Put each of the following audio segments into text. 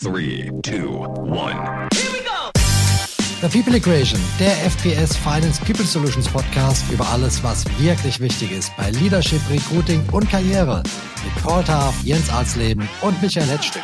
3, 2, 1. The People Equation, der FPS Finance People Solutions Podcast über alles, was wirklich wichtig ist bei Leadership, Recruiting und Karriere. Mit Paul Taff, Jens Alsleben und Michael Hetzstück.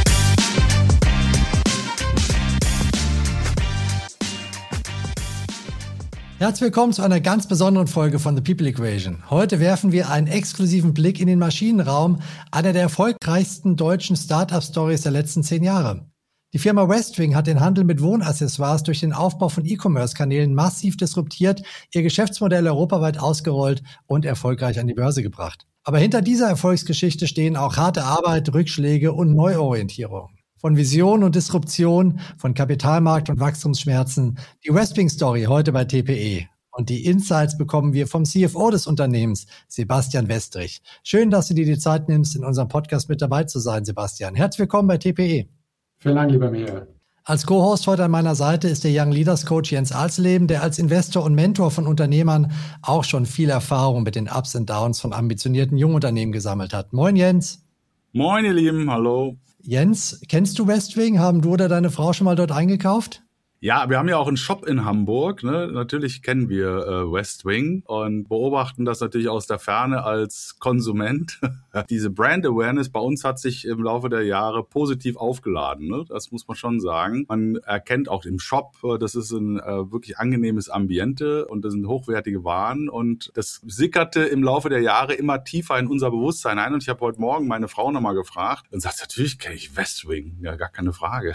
Herzlich willkommen zu einer ganz besonderen Folge von The People Equation. Heute werfen wir einen exklusiven Blick in den Maschinenraum, einer der erfolgreichsten deutschen Startup-Stories der letzten 10 Jahre. Die Firma Westwing hat den Handel mit Wohnaccessoires durch den Aufbau von E-Commerce-Kanälen massiv disruptiert, ihr Geschäftsmodell europaweit ausgerollt und erfolgreich an die Börse gebracht. Aber hinter dieser Erfolgsgeschichte stehen auch harte Arbeit, Rückschläge und Neuorientierung. Von Vision und Disruption, von Kapitalmarkt und Wachstumsschmerzen, die Westwing-Story heute bei TPE. Und die Insights bekommen wir vom CFO des Unternehmens, Sebastian Westrich. Schön, dass du dir die Zeit nimmst, in unserem Podcast mit dabei zu sein, Sebastian. Herzlich willkommen bei TPE. Vielen Dank, lieber Michael. Als Co-Host heute an meiner Seite ist der Young Leaders Coach Jens Alsleben, der als Investor und Mentor von Unternehmern auch schon viel Erfahrung mit den Ups und Downs von ambitionierten Jungunternehmen gesammelt hat. Moin Jens. Moin ihr Lieben, hallo. Jens, kennst du Westwing? Haben du oder deine Frau schon mal dort eingekauft? Ja, wir haben ja auch einen Shop in Hamburg. Ne? Natürlich kennen wir Westwing und beobachten das natürlich aus der Ferne als Konsument. Diese Brand Awareness bei uns hat sich im Laufe der Jahre positiv aufgeladen. Ne? Das muss man schon sagen. Man erkennt auch im Shop, das ist ein wirklich angenehmes Ambiente und das sind hochwertige Waren. Und das sickerte im Laufe der Jahre immer tiefer in unser Bewusstsein ein. Und ich habe heute Morgen meine Frau nochmal gefragt und sagt, natürlich kenne ich Westwing. Ja, gar keine Frage.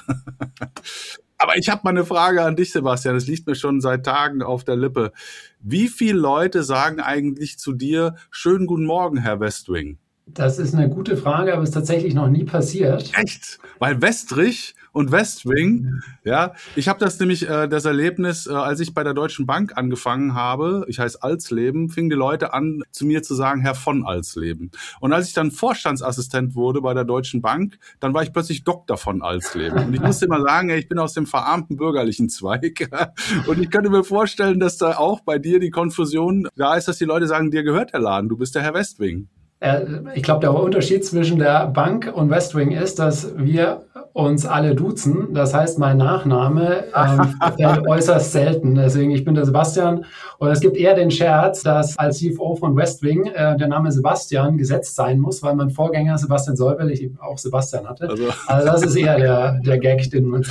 Aber ich habe mal eine Frage an dich, Sebastian. Das liegt mir schon seit Tagen auf der Lippe. Wie viele Leute sagen eigentlich zu dir, schönen guten Morgen, Herr Westwing? Das ist eine gute Frage, aber es ist tatsächlich noch nie passiert. Echt? Weil Westrich und Westwing, ja, ich habe das nämlich, das Erlebnis, als ich bei der Deutschen Bank angefangen habe, ich heiße Alsleben, fingen die Leute an, zu mir zu sagen, Herr von Alsleben. Und als ich dann Vorstandsassistent wurde bei der Deutschen Bank, dann war ich plötzlich Doktor von Alsleben. Und ich musste immer sagen, ich bin aus dem verarmten bürgerlichen Zweig. Und ich könnte mir vorstellen, dass da auch bei dir die Konfusion da ist, dass die Leute sagen, dir gehört der Laden, du bist der Herr Westwing. Ich glaube, der Unterschied zwischen der Bank und Westwing ist, dass wir uns alle duzen. Das heißt, mein Nachname fällt äußerst selten. Deswegen, ich bin der Sebastian. Und es gibt eher den Scherz, dass als CFO von Westwing der Name Sebastian gesetzt sein muss, weil mein Vorgänger Sebastian Säubel auch Sebastian hatte. Also das ist eher der Gag, den wir uns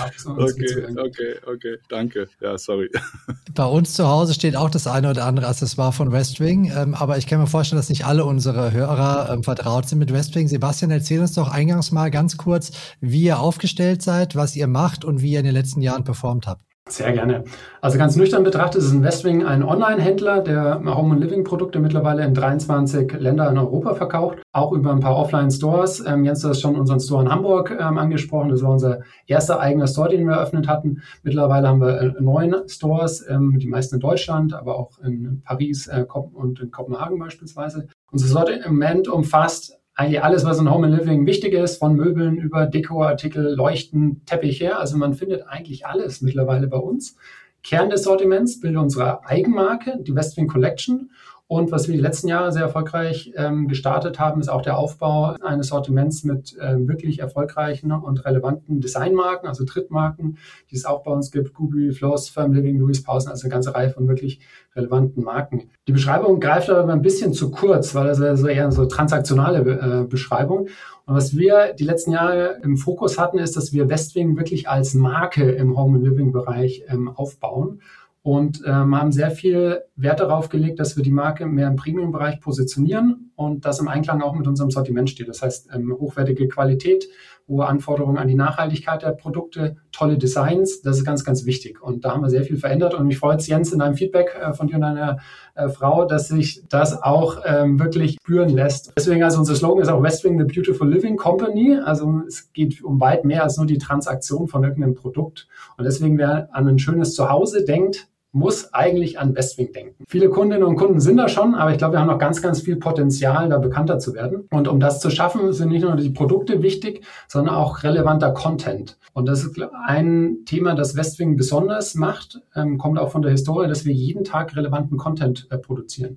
Okay, danke. Ja, sorry. Bei uns zu Hause steht auch das eine oder andere Accessoire von Westwing. Aber ich kann mir vorstellen, dass nicht alle unsere Hörer vertraut sind mit Westwing. Sebastian, erzähl uns doch eingangs mal ganz kurz, wie ihr aufgestellt seid, was ihr macht und wie ihr in den letzten Jahren performt habt. Sehr gerne. Also ganz nüchtern betrachtet ist Westwing ein Online-Händler, der Home- und Living-Produkte mittlerweile in 23 Länder in Europa verkauft, auch über ein paar Offline-Stores. Jens, du hast schon unseren Store in Hamburg angesprochen. Das war unser erster eigener Store, den wir eröffnet hatten. Mittlerweile haben wir 9 Stores, die meisten in Deutschland, aber auch in Paris und in Kopenhagen beispielsweise. Unser Sortiment umfasst eigentlich alles, was in Home and Living wichtig ist, von Möbeln über Dekoartikel, Leuchten, Teppiche. Also man findet eigentlich alles mittlerweile bei uns. Kern des Sortiments bildet unsere Eigenmarke, die Westwing Collection. Und was wir die letzten Jahre sehr erfolgreich gestartet haben, ist auch der Aufbau eines Sortiments mit wirklich erfolgreichen und relevanten Designmarken, also Drittmarken, die es auch bei uns gibt. Kubli, Floss, Firm Living, Louis Pausen, also eine ganze Reihe von wirklich relevanten Marken. Die Beschreibung greift aber ein bisschen zu kurz, weil das ist eher so transaktionale Beschreibung. Und was wir die letzten Jahre im Fokus hatten, ist, dass wir Westwing wirklich als Marke im Home- and Living-Bereich aufbauen. Und haben sehr viel Wert darauf gelegt, dass wir die Marke mehr im Premium-Bereich positionieren und das im Einklang auch mit unserem Sortiment steht. Das heißt, hochwertige Qualität, hohe Anforderungen an die Nachhaltigkeit der Produkte, tolle Designs, das ist ganz, ganz wichtig. Und da haben wir sehr viel verändert. Und mich freut es, Jens, in deinem Feedback von dir und deiner Frau, dass sich das auch wirklich spüren lässt. Deswegen, also unser Slogan ist auch Westwing, the Beautiful Living Company. Also es geht um weit mehr als nur die Transaktion von irgendeinem Produkt. Und deswegen, wer an ein schönes Zuhause denkt, muss eigentlich an Westwing denken. Viele Kundinnen und Kunden sind da schon, aber ich glaube, wir haben noch ganz, ganz viel Potenzial, da bekannter zu werden. Und um das zu schaffen, sind nicht nur die Produkte wichtig, sondern auch relevanter Content. Und das ist ein Thema, das Westwing besonders macht, kommt auch von der Historie, dass wir jeden Tag relevanten Content produzieren.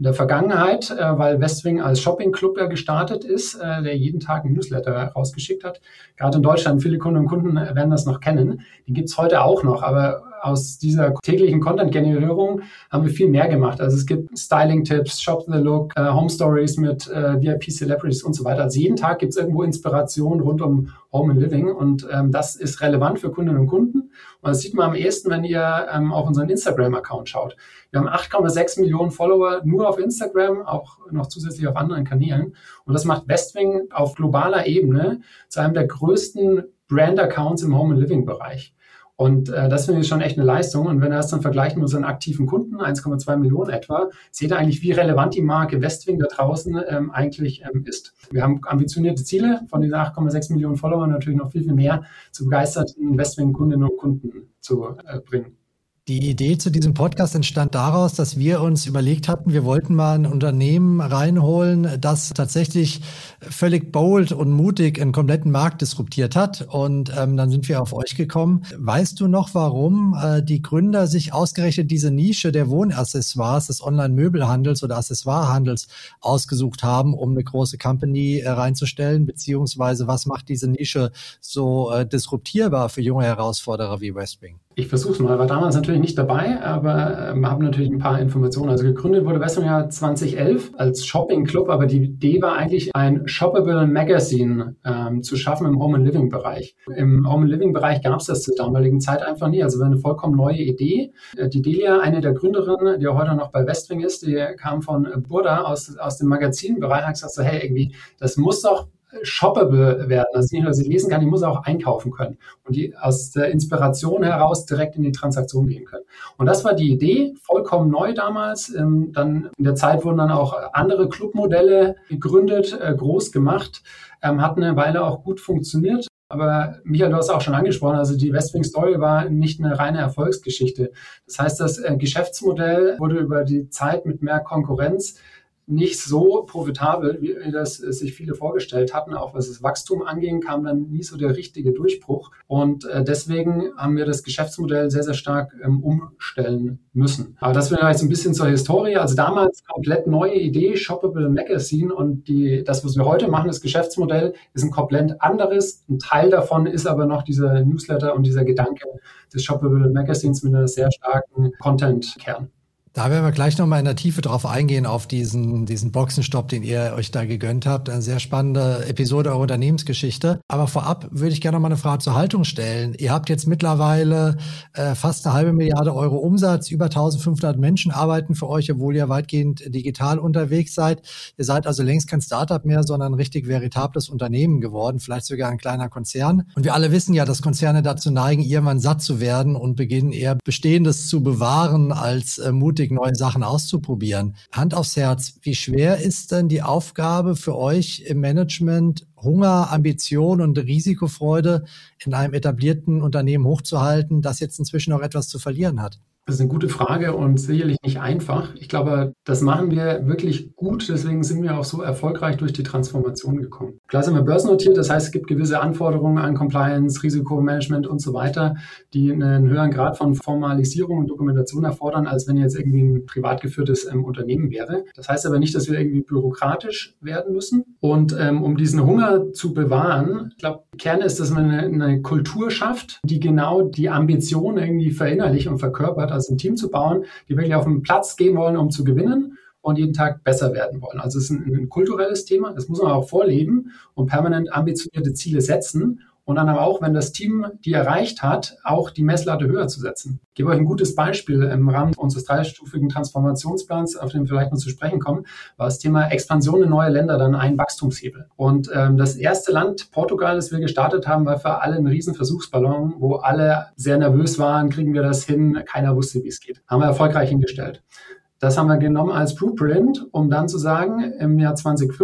In der Vergangenheit, weil Westwing als Shopping-Club ja gestartet ist, der jeden Tag einen Newsletter rausgeschickt hat. Gerade in Deutschland, viele Kunden und Kunden werden das noch kennen. Die gibt's heute auch noch, aber aus dieser täglichen Content-Generierung haben wir viel mehr gemacht. Also es gibt Styling-Tipps, Shop the Look, Home Stories mit VIP-Celebrities und so weiter. Also jeden Tag gibt's irgendwo Inspiration rund um Home and Living und das ist relevant für Kundinnen und Kunden. Und das sieht man am ehesten, wenn ihr auf unseren Instagram-Account schaut. Wir haben 8,6 Millionen Follower nur auf Instagram, auch noch zusätzlich auf anderen Kanälen. Und das macht Westwing auf globaler Ebene zu einem der größten Brand-Accounts im Home and Living-Bereich. Und das finde ich schon echt eine Leistung. Und wenn ihr das dann vergleicht mit unseren aktiven Kunden, 1,2 Millionen etwa, seht ihr eigentlich, wie relevant die Marke Westwing da draußen eigentlich ist. Wir haben ambitionierte Ziele, von diesen 8,6 Millionen Followern natürlich noch viel, viel mehr zu begeisterten Westwing-Kundinnen und Kunden zu bringen. Die Idee zu diesem Podcast entstand daraus, dass wir uns überlegt hatten, wir wollten mal ein Unternehmen reinholen, das tatsächlich völlig bold und mutig einen kompletten Markt disruptiert hat. Und dann sind wir auf euch gekommen. Weißt du noch, warum die Gründer sich ausgerechnet diese Nische der Wohnaccessoires, des Online-Möbelhandels oder Accessoirehandels ausgesucht haben, um eine große Company reinzustellen? Beziehungsweise was macht diese Nische so disruptierbar für junge Herausforderer wie Westwing? Ich versuche es mal, war damals natürlich nicht dabei, aber habe natürlich ein paar Informationen. Also gegründet wurde Westwing ja 2011 als Shopping-Club, aber die Idee war eigentlich, ein shoppable Magazine zu schaffen im Home and Living-Bereich. Im Home and Living-Bereich gab es das zur damaligen Zeit einfach nie. Also war eine vollkommen neue Idee. Die Delia, eine der Gründerinnen, die heute noch bei Westwing ist, die kam von Burda aus dem Magazinbereich, hat gesagt so, hey, irgendwie, das muss doch shoppable werden, also nicht nur, dass ich lesen kann, ich muss auch einkaufen können und die aus der Inspiration heraus direkt in die Transaktion gehen können. Und das war die Idee, vollkommen neu damals. Dann in der Zeit wurden dann auch andere Clubmodelle gegründet, groß gemacht, hat eine Weile auch gut funktioniert. Aber Michael, du hast auch schon angesprochen, also die Westwing-Story war nicht eine reine Erfolgsgeschichte. Das heißt, das Geschäftsmodell wurde über die Zeit mit mehr Konkurrenz nicht so profitabel, wie das sich viele vorgestellt hatten. Auch was das Wachstum anging, kam dann nie so der richtige Durchbruch. Und deswegen haben wir das Geschäftsmodell sehr, sehr stark umstellen müssen. Aber das wäre jetzt ein bisschen zur Historie. Also damals komplett neue Idee, Shoppable Magazine. Und das, was wir heute machen, das Geschäftsmodell, ist ein komplett anderes. Ein Teil davon ist aber noch dieser Newsletter und dieser Gedanke des Shoppable Magazines mit einer sehr starken Content-Kern. Da werden wir gleich nochmal in der Tiefe drauf eingehen, auf diesen Boxenstopp, den ihr euch da gegönnt habt. Eine sehr spannende Episode eurer Unternehmensgeschichte. Aber vorab würde ich gerne noch mal eine Frage zur Haltung stellen. Ihr habt jetzt mittlerweile fast 1,5 Milliarde Euro Umsatz. Über 1500 Menschen arbeiten für euch, obwohl ihr weitgehend digital unterwegs seid. Ihr seid also längst kein Startup mehr, sondern ein richtig veritables Unternehmen geworden, vielleicht sogar ein kleiner Konzern. Und wir alle wissen ja, dass Konzerne dazu neigen, irgendwann satt zu werden und beginnen eher Bestehendes zu bewahren, als mutig neue Sachen auszuprobieren. Hand aufs Herz, wie schwer ist denn die Aufgabe für euch im Management, Hunger, Ambition und Risikofreude in einem etablierten Unternehmen hochzuhalten, das jetzt inzwischen auch etwas zu verlieren hat? Das ist eine gute Frage und sicherlich nicht einfach. Ich glaube, das machen wir wirklich gut. Deswegen sind wir auch so erfolgreich durch die Transformation gekommen. Klar sind wir börsennotiert, das heißt, es gibt gewisse Anforderungen an Compliance, Risikomanagement und so weiter, die einen höheren Grad von Formalisierung und Dokumentation erfordern, als wenn jetzt irgendwie ein privat geführtes Unternehmen wäre. Das heißt aber nicht, dass wir irgendwie bürokratisch werden müssen. Und um diesen Hunger zu bewahren, ich glaube, Kern ist, dass man eine Kultur schafft, die genau die Ambition irgendwie verinnerlicht und verkörpert, also ein Team zu bauen, die wirklich auf den Platz gehen wollen, um zu gewinnen und jeden Tag besser werden wollen. Also es ist ein kulturelles Thema, das muss man auch vorleben und permanent ambitionierte Ziele setzen und dann aber auch, wenn das Team die erreicht hat, auch die Messlatte höher zu setzen. Ich gebe euch ein gutes Beispiel im Rahmen unseres 3-stufigen Transformationsplans, auf den wir vielleicht noch zu sprechen kommen, war das Thema Expansion in neue Länder dann ein Wachstumshebel. Und das erste Land, Portugal, das wir gestartet haben, war für alle ein riesen Versuchsballon, wo alle sehr nervös waren, kriegen wir das hin, keiner wusste, wie es geht. Haben wir erfolgreich hingestellt. Das haben wir genommen als Blueprint, um dann zu sagen, im Jahr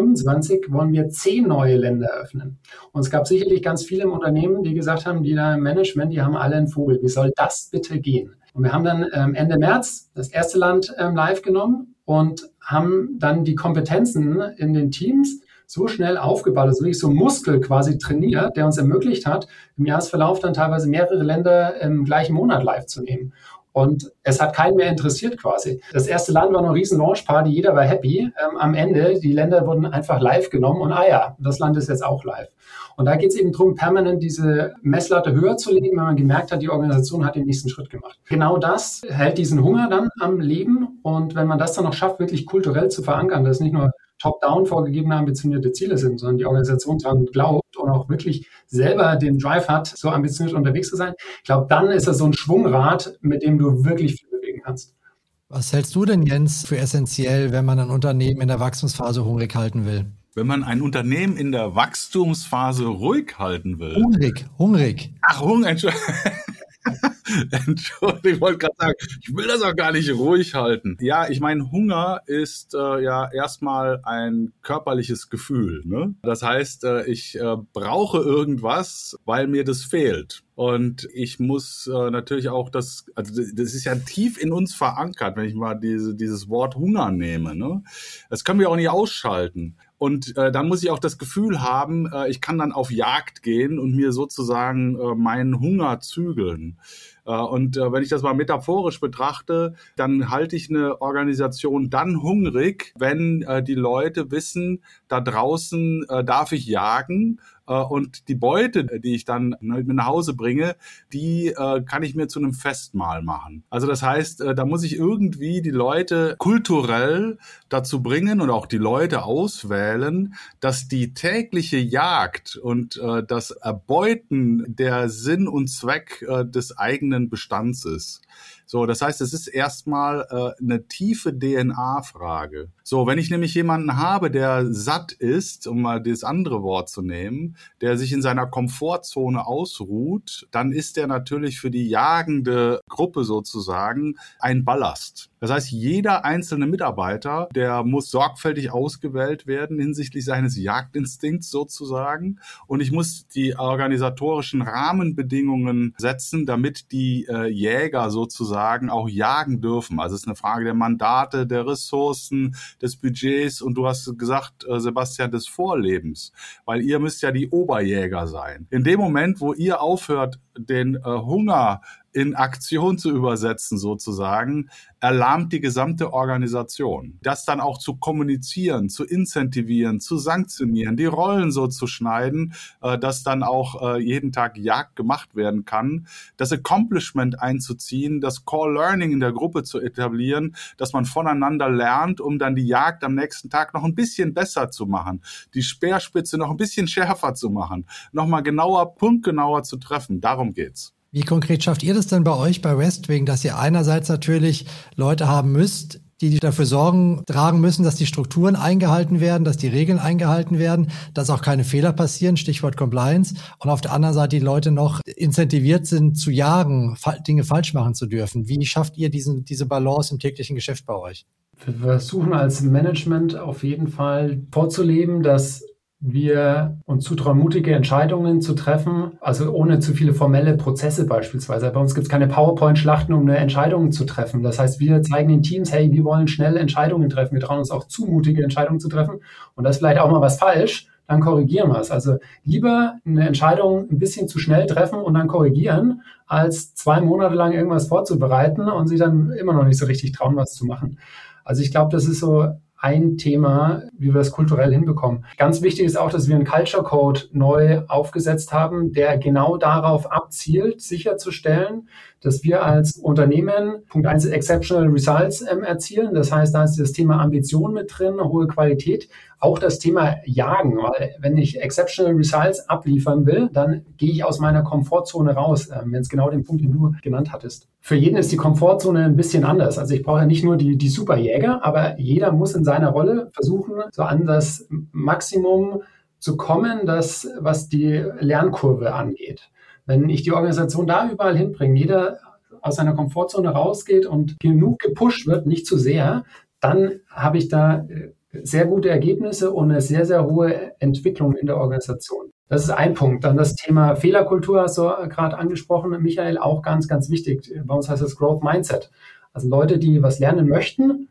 2025 wollen wir 10 neue Länder eröffnen. Und es gab sicherlich ganz viele im Unternehmen, die gesagt haben, die da im Management, die haben alle einen Vogel. Wie soll das bitte gehen? Und wir haben dann Ende März das erste Land live genommen und haben dann die Kompetenzen in den Teams so schnell aufgebaut, also wirklich so Muskel quasi trainiert, der uns ermöglicht hat, im Jahresverlauf dann teilweise mehrere Länder im gleichen Monat live zu nehmen. Und es hat keinen mehr interessiert quasi. Das erste Land war noch eine riesen Launchparty, jeder war happy. Am Ende, die Länder wurden einfach live genommen und das Land ist jetzt auch live. Und da geht es eben darum, permanent diese Messlatte höher zu legen, wenn man gemerkt hat, die Organisation hat den nächsten Schritt gemacht. Genau das hält diesen Hunger dann am Leben. Und wenn man das dann noch schafft, wirklich kulturell zu verankern, dass nicht nur top-down vorgegebene ambitionierte Ziele sind, sondern die Organisation daran glaubt und auch wirklich selber den Drive hat, so ambitioniert unterwegs zu sein. Ich glaube, dann ist das so ein Schwungrad, mit dem du wirklich viel bewegen kannst. Was hältst du denn, Jens, für essentiell, wenn man ein Unternehmen in der Wachstumsphase hungrig halten will? Wenn man ein Unternehmen in der Wachstumsphase ruhig halten will. Hungrig. Ach, Entschuldigung, ich wollte gerade sagen, ich will das auch gar nicht ruhig halten. Ja, ich meine, Hunger ist ja erstmal ein körperliches Gefühl, ne? Das heißt, ich brauche irgendwas, weil mir das fehlt. Und ich muss natürlich auch das ist ja tief in uns verankert, wenn ich mal dieses Wort Hunger nehme, ne? Das können wir auch nicht ausschalten. Und dann muss ich auch das Gefühl haben, ich kann dann auf Jagd gehen und mir sozusagen meinen Hunger zügeln. Und wenn ich das mal metaphorisch betrachte, dann halte ich eine Organisation dann hungrig, wenn die Leute wissen, da draußen darf ich jagen. Und die Beute, die ich dann mit nach Hause bringe, die kann ich mir zu einem Festmahl machen. Also das heißt, da muss ich irgendwie die Leute kulturell dazu bringen und auch die Leute auswählen, dass die tägliche Jagd und das Erbeuten der Sinn und Zweck des eigenen Bestands ist. So, das heißt, es ist erstmal eine tiefe DNA-Frage. So, wenn ich nämlich jemanden habe, der satt ist, um mal das andere Wort zu nehmen, der sich in seiner Komfortzone ausruht, dann ist der natürlich für die jagende Gruppe sozusagen ein Ballast. Das heißt, jeder einzelne Mitarbeiter, der muss sorgfältig ausgewählt werden hinsichtlich seines Jagdinstinkts sozusagen. Und ich muss die organisatorischen Rahmenbedingungen setzen, damit die Jäger sozusagen auch jagen dürfen. Also es ist eine Frage der Mandate, der Ressourcen, des Budgets und du hast gesagt, Sebastian, des Vorlebens. Weil ihr müsst ja die Oberjäger sein. In dem Moment, wo ihr aufhört, den Hunger in Aktion zu übersetzen sozusagen, erlahmt die gesamte Organisation. Das dann auch zu kommunizieren, zu incentivieren, zu sanktionieren, die Rollen so zu schneiden, dass dann auch jeden Tag Jagd gemacht werden kann, das Accomplishment einzuziehen, das Core Learning in der Gruppe zu etablieren, dass man voneinander lernt, um dann die Jagd am nächsten Tag noch ein bisschen besser zu machen, die Speerspitze noch ein bisschen schärfer zu machen, nochmal genauer, punktgenauer zu treffen. Darum geht's. Wie konkret schafft ihr das denn bei euch bei Westwing, dass ihr einerseits natürlich Leute haben müsst, die dafür Sorgen tragen müssen, dass die Strukturen eingehalten werden, dass die Regeln eingehalten werden, dass auch keine Fehler passieren, Stichwort Compliance, und auf der anderen Seite die Leute noch incentiviert sind zu jagen, Dinge falsch machen zu dürfen. Wie schafft ihr diese Balance im täglichen Geschäft bei euch? Wir versuchen als Management auf jeden Fall vorzuleben, dass wir uns zutrauen, mutige Entscheidungen zu treffen, also ohne zu viele formelle Prozesse beispielsweise. Bei uns gibt es keine PowerPoint-Schlachten, um eine Entscheidung zu treffen. Das heißt, wir zeigen den Teams, hey, wir wollen schnell Entscheidungen treffen. Wir trauen uns auch zu, mutige Entscheidungen zu treffen. Und das ist vielleicht auch mal was falsch, dann korrigieren wir es. Also lieber eine Entscheidung ein bisschen zu schnell treffen und dann korrigieren, als 2 Monate lang irgendwas vorzubereiten und sich dann immer noch nicht so richtig trauen, was zu machen. Also ich glaube, das ist so ein Thema, wie wir das kulturell hinbekommen. Ganz wichtig ist auch, dass wir einen Culture Code neu aufgesetzt haben, der genau darauf abzielt, sicherzustellen, dass wir als Unternehmen, Punkt 1, Exceptional Results erzielen. Das heißt, da ist das Thema Ambition mit drin, hohe Qualität. Auch das Thema Jagen, weil wenn ich Exceptional Results abliefern will, dann gehe ich aus meiner Komfortzone raus, wenn es genau den Punkt, den du genannt hattest. Für jeden ist die Komfortzone ein bisschen anders. Also ich brauche ja nicht nur die Superjäger, aber jeder muss in seiner Rolle versuchen, so an das Maximum zu kommen, das, was die Lernkurve angeht. Wenn ich die Organisation da überall hinbringe, jeder aus seiner Komfortzone rausgeht und genug gepusht wird, nicht zu sehr, dann habe ich da sehr gute Ergebnisse und eine sehr, sehr hohe Entwicklung in der Organisation. Das ist ein Punkt. Dann das Thema Fehlerkultur hast du gerade angesprochen, Michael, auch ganz, ganz wichtig. Bei uns heißt das Growth Mindset. Also Leute, die was lernen möchten,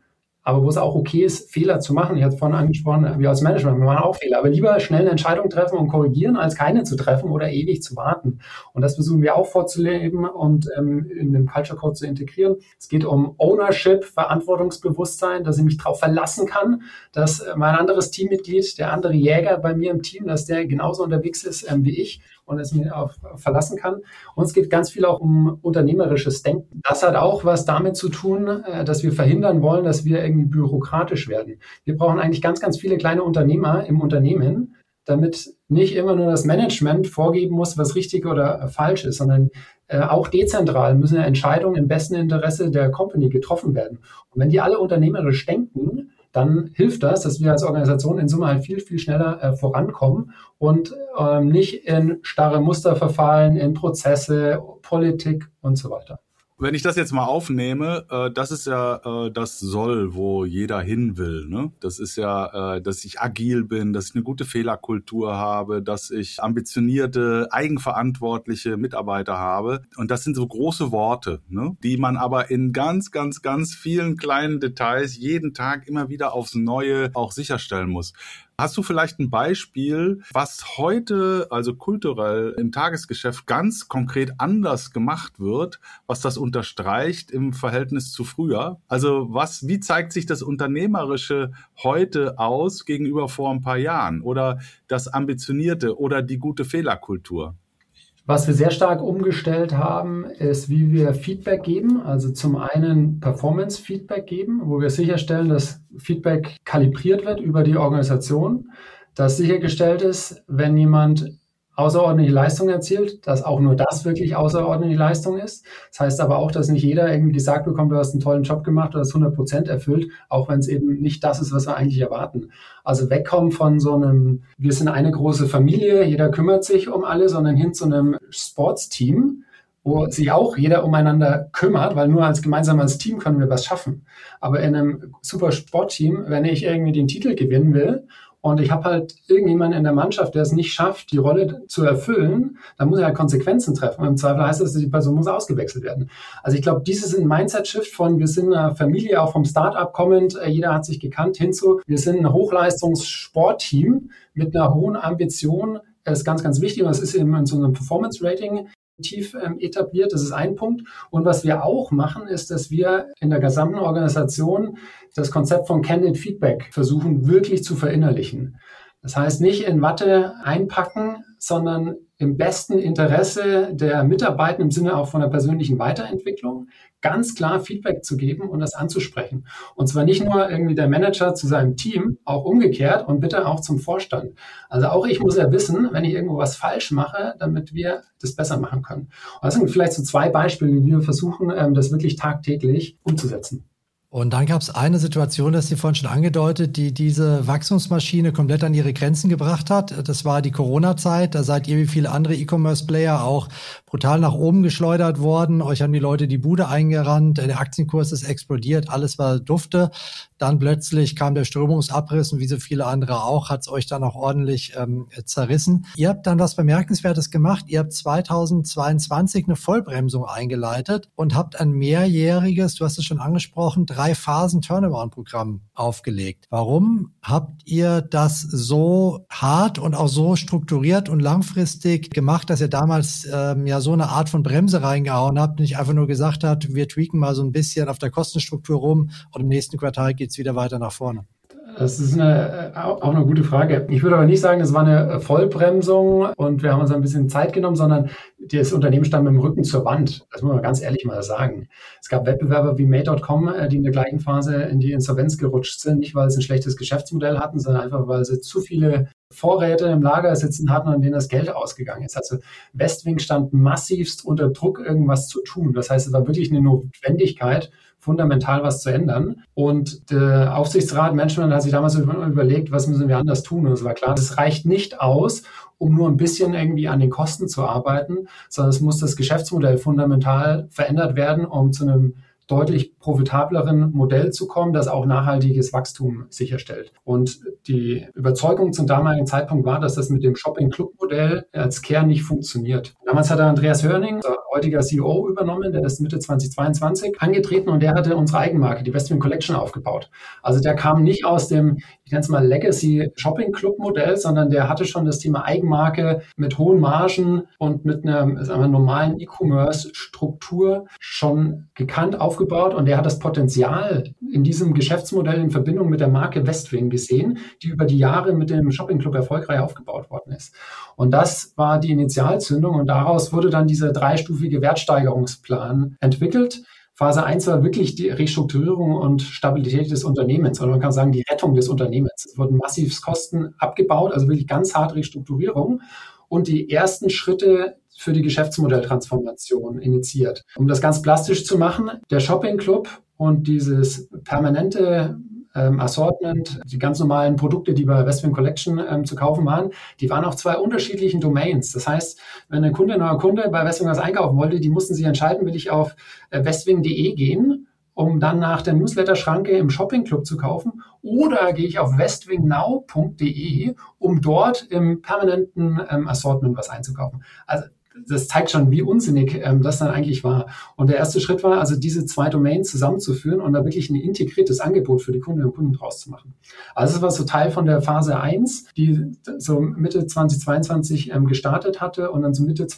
aber wo es auch okay ist, Fehler zu machen. Ich hatte es vorhin angesprochen, wir als Management, wir machen auch Fehler, aber lieber schnell eine Entscheidung treffen und korrigieren, als keine zu treffen oder ewig zu warten. Und das versuchen wir auch vorzuleben und in den Culture Code zu integrieren. Es geht um Ownership, Verantwortungsbewusstsein, dass ich mich darauf verlassen kann, dass mein anderes Teammitglied, der andere Jäger bei mir im Team, dass der genauso unterwegs ist wie ich und es mir auch verlassen kann. Und es geht ganz viel auch um unternehmerisches Denken. Das hat auch was damit zu tun, dass wir verhindern wollen, dass wir irgendwie bürokratisch werden. Wir brauchen eigentlich ganz, ganz viele kleine Unternehmer im Unternehmen, damit nicht immer nur das Management vorgeben muss, was richtig oder falsch ist, sondern auch dezentral müssen Entscheidungen im besten Interesse der Company getroffen werden. Und wenn die alle unternehmerisch denken, dann hilft das, dass wir als Organisation in Summe halt viel, viel schneller vorankommen und nicht in starre Muster verfallen, in Prozesse, Politik und so weiter. Wenn ich das jetzt mal aufnehme, das ist ja das Soll, wo jeder hin will. Ne? Das ist ja, dass ich agil bin, dass ich eine gute Fehlerkultur habe, dass ich ambitionierte, eigenverantwortliche Mitarbeiter habe. Und das sind so große Worte, ne? Die man aber in ganz, ganz, ganz vielen kleinen Details jeden Tag immer wieder aufs Neue auch sicherstellen muss. Hast du vielleicht ein Beispiel, was heute, also kulturell im Tagesgeschäft ganz konkret anders gemacht wird, was das unterstreicht im Verhältnis zu früher? Also wie zeigt sich das Unternehmerische heute aus gegenüber vor ein paar Jahren oder das Ambitionierte oder die gute Fehlerkultur? Was wir sehr stark umgestellt haben, ist, wie wir Feedback geben. Also zum einen Performance-Feedback geben, wo wir sicherstellen, dass Feedback kalibriert wird über die Organisation, dass sichergestellt ist, wenn jemand außerordentliche Leistung erzielt, dass auch nur das wirklich außerordentliche Leistung ist. Das heißt aber auch, dass nicht jeder irgendwie gesagt bekommt, du hast einen tollen Job gemacht, du hast 100% erfüllt, auch wenn es eben nicht das ist, was wir eigentlich erwarten. Also wegkommen von so einem, wir sind eine große Familie, jeder kümmert sich um alle, sondern hin zu einem Sportsteam, wo sich auch jeder umeinander kümmert, weil nur als gemeinsames Team können wir was schaffen. Aber in einem super Sportteam, wenn ich irgendwie den Titel gewinnen will, und ich habe halt irgendjemanden in der Mannschaft, der es nicht schafft, die Rolle zu erfüllen, dann muss er halt Konsequenzen treffen. Und im Zweifel heißt das, die Person muss ausgewechselt werden. Also ich glaube, dieses ist ein Mindset-Shift von, wir sind eine Familie, auch vom Start-up kommend, jeder hat sich gekannt, hinzu, wir sind ein Hochleistungs-Sportteam mit einer hohen Ambition. Das ist ganz, ganz wichtig und das ist eben in so einem Performance-Rating tief etabliert. Das ist ein Punkt. Und was wir auch machen, ist, dass wir in der gesamten Organisation das Konzept von Candid Feedback versuchen, wirklich zu verinnerlichen. Das heißt, nicht in Watte einpacken, sondern im besten Interesse der Mitarbeiter im Sinne auch von der persönlichen Weiterentwicklung ganz klar Feedback zu geben und das anzusprechen. Und zwar nicht nur irgendwie der Manager zu seinem Team, auch umgekehrt und bitte auch zum Vorstand. Also auch ich muss ja wissen, wenn ich irgendwo was falsch mache, damit wir das besser machen können. Und das sind vielleicht so 2 Beispiele, wie wir versuchen, das wirklich tagtäglich umzusetzen. Und dann gab es eine Situation, das hast du vorhin schon angedeutet, die diese Wachstumsmaschine komplett an ihre Grenzen gebracht hat. Das war die Corona-Zeit. Da seid ihr wie viele andere E-Commerce-Player auch brutal nach oben geschleudert worden. Euch haben die Leute die Bude eingerannt, der Aktienkurs ist explodiert, alles war dufte. Dann plötzlich kam der Strömungsabriss und wie so viele andere auch, hat es euch dann auch ordentlich zerrissen. Ihr habt dann was Bemerkenswertes gemacht. Ihr habt 2022 eine Vollbremsung eingeleitet und habt ein mehrjähriges, du hast es schon angesprochen, 3-Phasen-Turnaround-Programm aufgelegt. Warum habt ihr das so hart und auch so strukturiert und langfristig gemacht, dass ihr damals ja so eine Art von Bremse reingehauen habt, nicht einfach nur gesagt habt, wir tweaken mal so ein bisschen auf der Kostenstruktur rum und im nächsten Quartal geht's wieder weiter nach vorne? Das ist auch eine gute Frage. Ich würde aber nicht sagen, es war eine Vollbremsung und wir haben uns ein bisschen Zeit genommen, sondern das Unternehmen stand mit dem Rücken zur Wand. Das muss man ganz ehrlich mal sagen. Es gab Wettbewerber wie Made.com, die in der gleichen Phase in die Insolvenz gerutscht sind, nicht weil sie ein schlechtes Geschäftsmodell hatten, sondern einfach, weil sie zu viele Vorräte im Lager sitzen hatten, an denen das Geld ausgegangen ist. Also Westwing stand massivst unter Druck, irgendwas zu tun. Das heißt, es war wirklich eine Notwendigkeit, fundamental was zu ändern. Und der Aufsichtsrat Management hat sich damals überlegt, was müssen wir anders tun? Und es war klar, das reicht nicht aus, um nur ein bisschen irgendwie an den Kosten zu arbeiten, sondern es muss das Geschäftsmodell fundamental verändert werden, um zu einem deutlich profitableren Modell zu kommen, das auch nachhaltiges Wachstum sicherstellt. Und die Überzeugung zum damaligen Zeitpunkt war, dass das mit dem Shopping-Club-Modell als Kern nicht funktioniert. Damals hat Andreas Hörning, unser heutiger CEO, übernommen, der ist Mitte 2022 angetreten und der hatte unsere Eigenmarke, die Westwing Collection, aufgebaut. Also der kam nicht aus dem, ich nenne es mal Legacy Shopping Club Modell, sondern der hatte schon das Thema Eigenmarke mit hohen Margen und mit einer, sagen wir, normalen E-Commerce Struktur schon gekannt, aufgebaut, und der hat das Potenzial in diesem Geschäftsmodell in Verbindung mit der Marke Westwing gesehen, die über die Jahre mit dem Shopping Club erfolgreich aufgebaut worden ist. Und das war die Initialzündung, und daraus wurde dann dieser dreistufige Wertsteigerungsplan entwickelt. Phase 1 war wirklich die Restrukturierung und Stabilität des Unternehmens, oder man kann sagen, die Rettung des Unternehmens. Es wurden massiv Kosten abgebaut, also wirklich ganz hart Restrukturierung, und die ersten Schritte für die Geschäftsmodelltransformation initiiert. Um das ganz plastisch zu machen, der Shopping Club und dieses permanente Assortment, die ganz normalen Produkte, die bei Westwing Collection zu kaufen waren, die waren auf zwei unterschiedlichen Domains. Das heißt, wenn ein Kunde, neuer Kunde bei Westwing was einkaufen wollte, die mussten sich entscheiden, will ich auf westwing.de gehen, um dann nach der Newsletter-Schranke im Shopping Club zu kaufen, oder gehe ich auf westwingnow.de, um dort im permanenten Assortment was einzukaufen. Also das zeigt schon, wie unsinnig das dann eigentlich war. Und der erste Schritt war, also diese zwei Domains zusammenzuführen und da wirklich ein integriertes Angebot für die Kundinnen und Kunden draus zu machen. Also das war so Teil von der Phase 1, die so Mitte 2022 gestartet hatte und dann so Mitte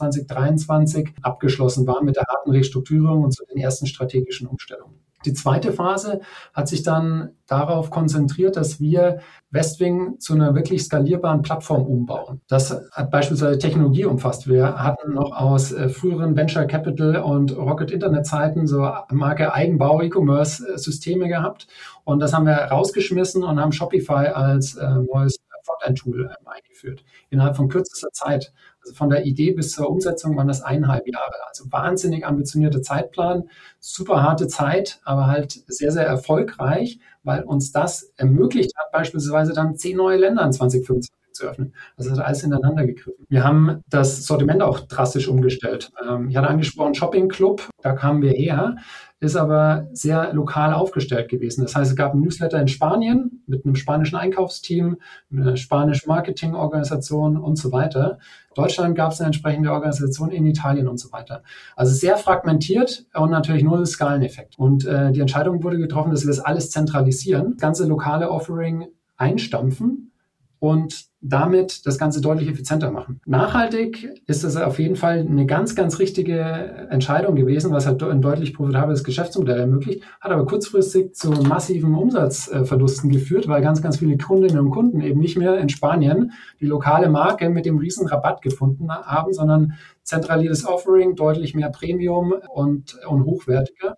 2023 abgeschlossen war mit der harten Restrukturierung und so den ersten strategischen Umstellungen. Die zweite Phase hat sich dann darauf konzentriert, dass wir Westwing zu einer wirklich skalierbaren Plattform umbauen. Das hat beispielsweise Technologie umfasst. Wir hatten noch aus früheren Venture Capital und Rocket Internet Zeiten so Marke Eigenbau E-Commerce-Systeme gehabt. Und das haben wir rausgeschmissen und haben Shopify als neues Frontend-Tool eingeführt. Innerhalb von kürzester Zeit. Also von der Idee bis zur Umsetzung waren das 1,5 Jahre. Also wahnsinnig ambitionierter Zeitplan, super harte Zeit, aber halt sehr, sehr erfolgreich, weil uns das ermöglicht hat, beispielsweise dann 10 neue Länder in 2025 zu öffnen. Also das hat alles ineinander gegriffen. Wir haben das Sortiment auch drastisch umgestellt. Ich hatte angesprochen, Shopping Club, da kamen wir her, ist aber sehr lokal aufgestellt gewesen. Das heißt, es gab einen Newsletter in Spanien mit einem spanischen Einkaufsteam, einer spanischen Marketingorganisation und so weiter. In Deutschland gab es eine entsprechende Organisation, in Italien und so weiter. Also sehr fragmentiert und natürlich null Skaleneffekt. Und die Entscheidung wurde getroffen, dass wir das alles zentralisieren, das ganze lokale Offering einstampfen und damit das Ganze deutlich effizienter machen. Nachhaltig ist das auf jeden Fall eine ganz, ganz richtige Entscheidung gewesen, was halt ein deutlich profitables Geschäftsmodell ermöglicht, hat aber kurzfristig zu massiven Umsatzverlusten geführt, weil ganz, ganz viele Kundinnen und Kunden eben nicht mehr in Spanien die lokale Marke mit dem riesen Rabatt gefunden haben, sondern zentralisiertes Offering, deutlich mehr Premium und hochwertiger.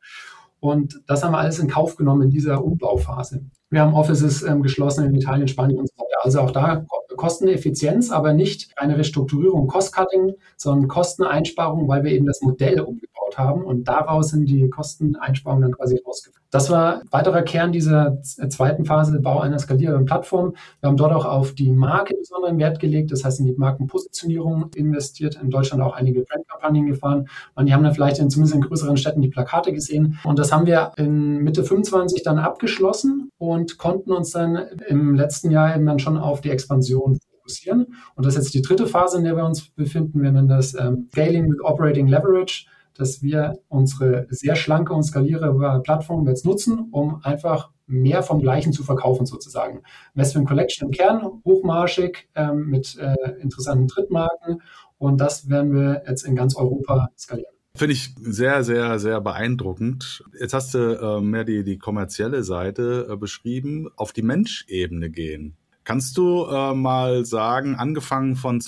Und das haben wir alles in Kauf genommen in dieser Umbauphase. Wir haben Offices geschlossen in Italien, Spanien und so weiter. Also auch da Kosteneffizienz, aber nicht eine Restrukturierung, Cost-Cutting, sondern Kosteneinsparung, weil wir eben das Modell umgebaut haben. Und daraus sind die Kosteneinsparungen dann quasi rausgekommen. Das war ein weiterer Kern dieser zweiten Phase, Bau einer skalierbaren Plattform. Wir haben dort auch auf die Marke besonderen Wert gelegt, das heißt in die Markenpositionierung investiert, in Deutschland auch einige Brandkampagnen gefahren. Und die haben dann vielleicht zumindest in größeren Städten die Plakate gesehen. Und das haben wir in Mitte 25 dann abgeschlossen und konnten uns dann im letzten Jahr eben dann schon auf die Expansion fokussieren. Und das ist jetzt die dritte Phase, in der wir uns befinden. Wir nennen das Scaling with Operating Leverage, dass wir unsere sehr schlanke und skalierbare Plattform jetzt nutzen, um einfach mehr vom Gleichen zu verkaufen sozusagen. Westwing Collection im Kern, hochmarschig, mit interessanten Drittmarken, und das werden wir jetzt in ganz Europa skalieren. Finde ich sehr, sehr, sehr beeindruckend. Jetzt hast du mehr die kommerzielle Seite beschrieben, auf die Menschebene gehen. Kannst du mal sagen, angefangen von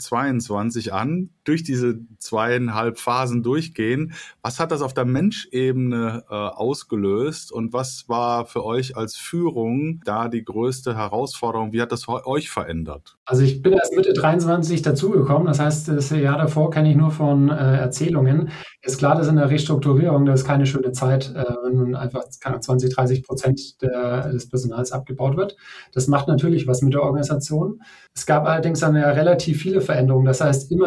2022 an, durch diese 2,5 Phasen durchgehen, was hat das auf der Menschebene ausgelöst und was war für euch als Führung da die größte Herausforderung? Wie hat das euch verändert? Also ich bin erst Mitte 23 dazugekommen, das heißt, das Jahr davor kenne ich nur von Erzählungen. Ist klar, dass in der Restrukturierung, das ist keine schöne Zeit, wenn nun einfach 20-30% des Personals abgebaut wird. Das macht natürlich was mit der Organisation. Es gab allerdings dann ja relativ viele Veränderungen. Das heißt, immer wieder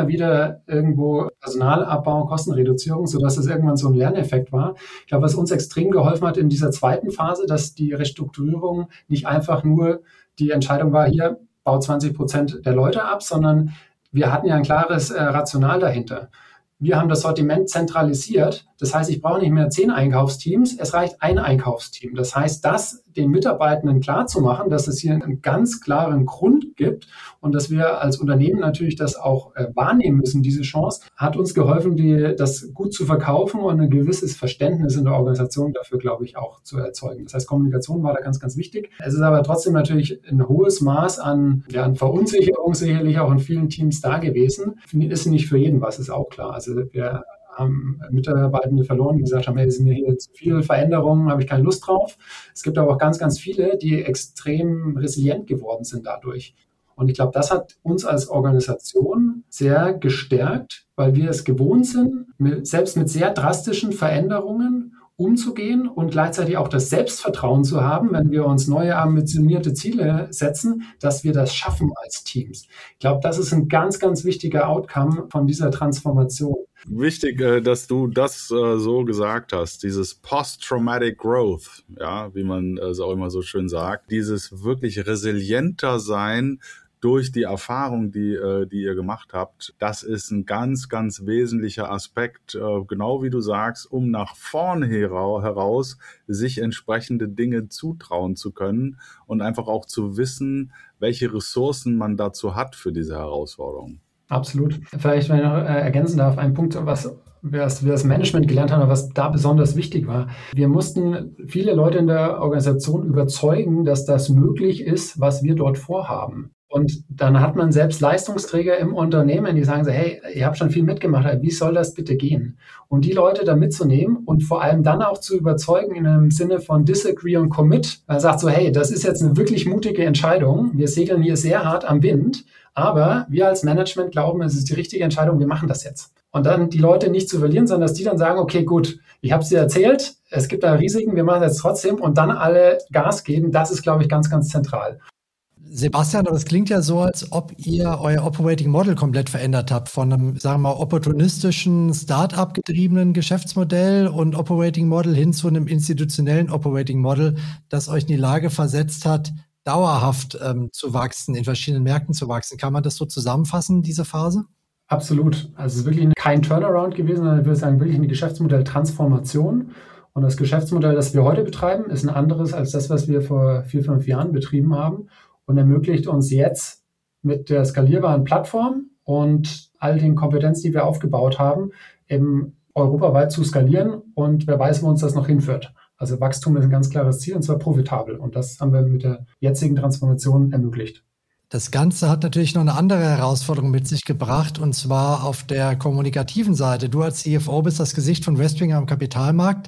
wieder irgendwo Personalabbau, Kostenreduzierung, sodass es irgendwann so ein Lerneffekt war. Ich glaube, was uns extrem geholfen hat in dieser zweiten Phase, dass die Restrukturierung nicht einfach nur die Entscheidung war, hier baut 20% der Leute ab, sondern wir hatten ja ein klares Rational dahinter. Wir haben das Sortiment zentralisiert. Das heißt, ich brauche nicht mehr 10 Einkaufsteams, es reicht ein Einkaufsteam. Das heißt, das den Mitarbeitenden klarzumachen, dass es hier einen ganz klaren Grund gibt und dass wir als Unternehmen natürlich das auch wahrnehmen müssen, diese Chance, hat uns geholfen, das gut zu verkaufen und ein gewisses Verständnis in der Organisation dafür, glaube ich, auch zu erzeugen. Das heißt, Kommunikation war da ganz, ganz wichtig. Es ist aber trotzdem natürlich ein hohes Maß an Verunsicherung sicherlich auch in vielen Teams da gewesen. Ist nicht für jeden was, ist auch klar. Also wir haben Mitarbeitende verloren, die gesagt haben, hey, es sind mir hier zu viele Veränderungen, habe ich keine Lust drauf. Es gibt aber auch ganz, ganz viele, die extrem resilient geworden sind dadurch. Und ich glaube, das hat uns als Organisation sehr gestärkt, weil wir es gewohnt sind, selbst mit sehr drastischen Veränderungen umzugehen und gleichzeitig auch das Selbstvertrauen zu haben, wenn wir uns neue ambitionierte Ziele setzen, dass wir das schaffen als Teams. Ich glaube, das ist ein ganz, ganz wichtiger Outcome von dieser Transformation. Wichtig, dass du das so gesagt hast, dieses Post-Traumatic Growth, ja, wie man es auch immer so schön sagt, dieses wirklich resilienter sein durch die Erfahrung, die ihr gemacht habt, das ist ein ganz, ganz wesentlicher Aspekt, genau wie du sagst, um nach vorn heraus sich entsprechende Dinge zutrauen zu können und einfach auch zu wissen, welche Ressourcen man dazu hat für diese Herausforderung. Absolut. Vielleicht, wenn ich noch ergänzen darf, ein Punkt, was wir das Management gelernt haben, was da besonders wichtig war. Wir mussten viele Leute in der Organisation überzeugen, dass das möglich ist, was wir dort vorhaben. Und dann hat man selbst Leistungsträger im Unternehmen, die sagen so, hey, ihr habt schon viel mitgemacht, wie soll das bitte gehen? Und die Leute da mitzunehmen und vor allem dann auch zu überzeugen in einem Sinne von Disagree und Commit. Man sagt so, hey, das ist jetzt eine wirklich mutige Entscheidung. Wir segeln hier sehr hart am Wind, aber wir als Management glauben, es ist die richtige Entscheidung, wir machen das jetzt. Und dann die Leute nicht zu verlieren, sondern dass die dann sagen, okay, gut, ich habe es dir erzählt, es gibt da Risiken, wir machen es jetzt trotzdem und dann alle Gas geben, das ist, glaube ich, ganz, ganz zentral. Sebastian, das klingt ja so, als ob ihr euer Operating Model komplett verändert habt von einem, sagen wir mal, opportunistischen, Start-up-getriebenen Geschäftsmodell und Operating Model hin zu einem institutionellen Operating Model, das euch in die Lage versetzt hat, dauerhaft zu wachsen, in verschiedenen Märkten zu wachsen. Kann man das so zusammenfassen, diese Phase? Absolut. Also es ist wirklich kein Turnaround gewesen, sondern ich würde sagen, wirklich eine Geschäftsmodell-Transformation. Und das Geschäftsmodell, das wir heute betreiben, ist ein anderes als das, was wir vor 4-5 Jahren betrieben haben und ermöglicht uns jetzt mit der skalierbaren Plattform und all den Kompetenzen, die wir aufgebaut haben, eben europaweit zu skalieren und wer weiß, wo uns das noch hinführt. Also Wachstum ist ein ganz klares Ziel und zwar profitabel und das haben wir mit der jetzigen Transformation ermöglicht. Das Ganze hat natürlich noch eine andere Herausforderung mit sich gebracht, und zwar auf der kommunikativen Seite. Du als CFO bist das Gesicht von Westwing am Kapitalmarkt.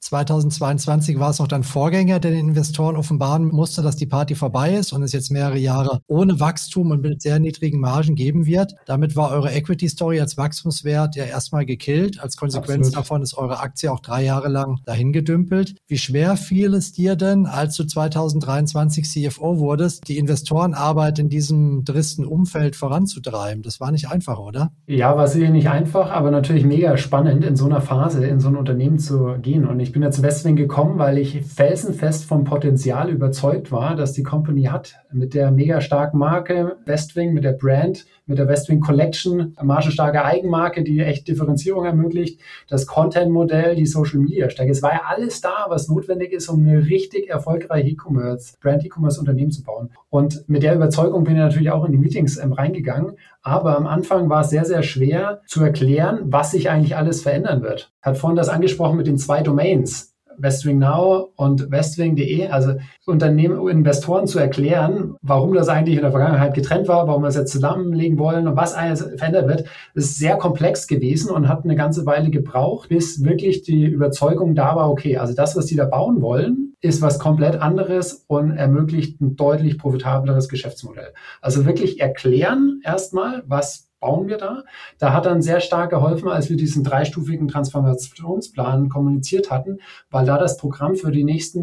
2022 war es auch dein Vorgänger, der den Investoren offenbaren musste, dass die Party vorbei ist und es jetzt mehrere Jahre ohne Wachstum und mit sehr niedrigen Margen geben wird. Damit war eure Equity-Story als Wachstumswert ja erstmal gekillt. Als Konsequenz davon ist eure Aktie auch 3 Jahre lang dahin gedümpelt. Wie schwer fiel es dir denn, als du 2023 CFO wurdest, die Investorenarbeit in diesem tristen Umfeld voranzutreiben? Das war nicht einfach, oder? Ja, war sicher nicht einfach, aber natürlich mega spannend, in so einer Phase in so ein Unternehmen zu gehen. Und ich bin ja zu Westwing gekommen, weil ich felsenfest vom Potenzial überzeugt war, dass die Company hat. Mit der mega starken Marke Westwing, mit der Brand, mit der Westwing Collection, margenstarke Eigenmarke, die echt Differenzierung ermöglicht, das Content-Modell, die Social-Media-Stärke. Es war ja alles da, was notwendig ist, um eine richtig erfolgreiche Brand-E-Commerce-Unternehmen zu bauen. Und mit der Überzeugung bin ich natürlich auch in die Meetings reingegangen. Aber am Anfang war es sehr, sehr schwer zu erklären, was sich eigentlich alles verändern wird. Ich hatte vorhin das angesprochen mit den 2 Domains, Westwing Now und Westwing.de, also Unternehmen, Investoren zu erklären, warum das eigentlich in der Vergangenheit getrennt war, warum wir es jetzt zusammenlegen wollen und was alles verändert wird, ist sehr komplex gewesen und hat eine ganze Weile gebraucht, bis wirklich die Überzeugung da war, okay, also das, was die da bauen wollen, ist was komplett anderes und ermöglicht ein deutlich profitableres Geschäftsmodell. Also wirklich erklären erstmal, was bauen wir da. Da hat dann sehr stark geholfen, als wir diesen 3-stufigen Transformationsplan kommuniziert hatten, weil da das Programm für die nächsten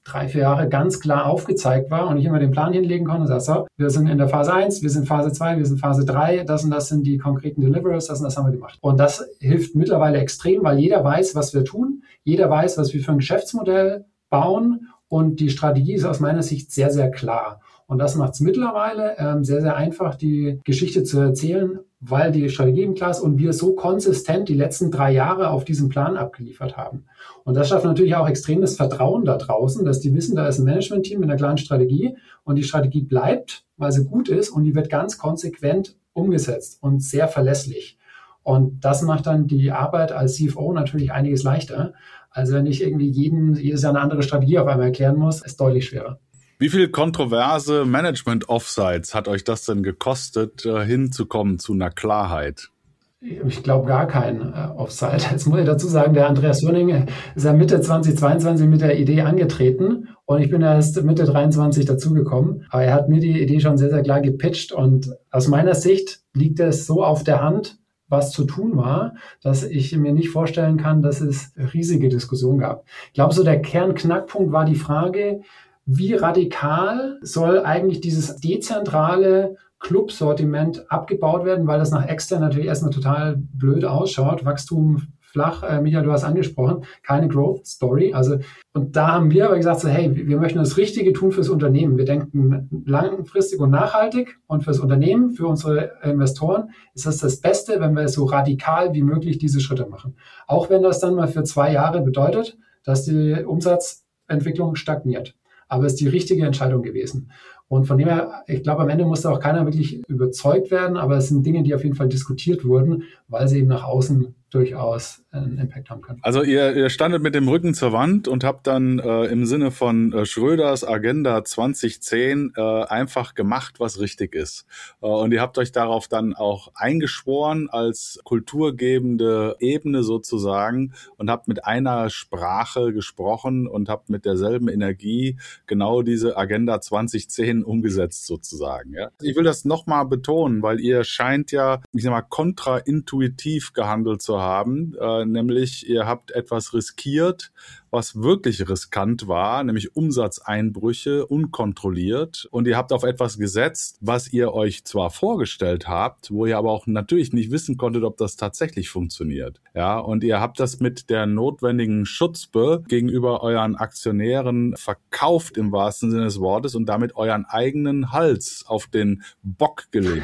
3-4 Jahre ganz klar aufgezeigt war und ich immer den Plan hinlegen konnte und sage, so, wir sind in der Phase 1, wir sind Phase 2, wir sind Phase 3, das und das sind die konkreten Deliverers, das und das haben wir gemacht. Und das hilft mittlerweile extrem, weil jeder weiß, was wir tun, jeder weiß, was wir für ein Geschäftsmodell bauen und die Strategie ist aus meiner Sicht sehr, sehr klar. Und das macht es mittlerweile sehr, sehr einfach, die Geschichte zu erzählen, weil die Strategie im klar ist und wir so konsistent die letzten 3 Jahre auf diesem Plan abgeliefert haben. Und das schafft natürlich auch extremes Vertrauen da draußen, dass die wissen, da ist ein Management-Team mit einer klaren Strategie und die Strategie bleibt, weil sie gut ist und die wird ganz konsequent umgesetzt und sehr verlässlich. Und das macht dann die Arbeit als CFO natürlich einiges leichter. Also wenn ich irgendwie jedes Jahr eine andere Strategie auf einmal erklären muss, ist deutlich schwerer. Wie viel kontroverse Management-Offsites hat euch das denn gekostet, hinzukommen zu einer Klarheit? Ich glaube gar keinen Offsite. Jetzt muss ich dazu sagen, der Andreas Wörning ist ja Mitte 2022 mit der Idee angetreten und ich bin erst Mitte 23 dazugekommen. Aber er hat mir die Idee schon sehr, sehr klar gepitcht und aus meiner Sicht liegt es so auf der Hand, was zu tun war, dass ich mir nicht vorstellen kann, dass es riesige Diskussionen gab. Ich glaube, so der Kernknackpunkt war die Frage, wie radikal soll eigentlich dieses dezentrale Clubsortiment abgebaut werden, weil das nach extern natürlich erstmal total blöd ausschaut. Wachstum flach, Michael, du hast angesprochen, keine Growth Story. Also, und da haben wir aber gesagt, so, hey, wir möchten das Richtige tun fürs Unternehmen. Wir denken langfristig und nachhaltig und fürs Unternehmen, für unsere Investoren ist das Beste, wenn wir so radikal wie möglich diese Schritte machen. Auch wenn das dann mal für 2 Jahre bedeutet, dass die Umsatzentwicklung stagniert. Aber es ist die richtige Entscheidung gewesen. Und von dem her, ich glaube, am Ende musste auch keiner wirklich überzeugt werden, aber es sind Dinge, die auf jeden Fall diskutiert wurden, weil sie eben nach außen durchaus einen Impact haben können. Also ihr standet mit dem Rücken zur Wand und habt dann im Sinne von Schröders Agenda 2010 einfach gemacht, was richtig ist. Und ihr habt euch darauf dann auch eingeschworen als kulturgebende Ebene sozusagen und habt mit einer Sprache gesprochen und habt mit derselben Energie genau diese Agenda 2010 umgesetzt sozusagen. Ja? Ich will das nochmal betonen, weil ihr scheint ja, ich sag mal, kontraintuitiv gehandelt zu haben, nämlich ihr habt etwas riskiert, was wirklich riskant war, nämlich Umsatzeinbrüche unkontrolliert und ihr habt auf etwas gesetzt, was ihr euch zwar vorgestellt habt, wo ihr aber auch natürlich nicht wissen konntet, ob das tatsächlich funktioniert. Ja, und ihr habt das mit der notwendigen Schutzpe gegenüber euren Aktionären verkauft im wahrsten Sinne des Wortes und damit euren eigenen Hals auf den Bock gelegt.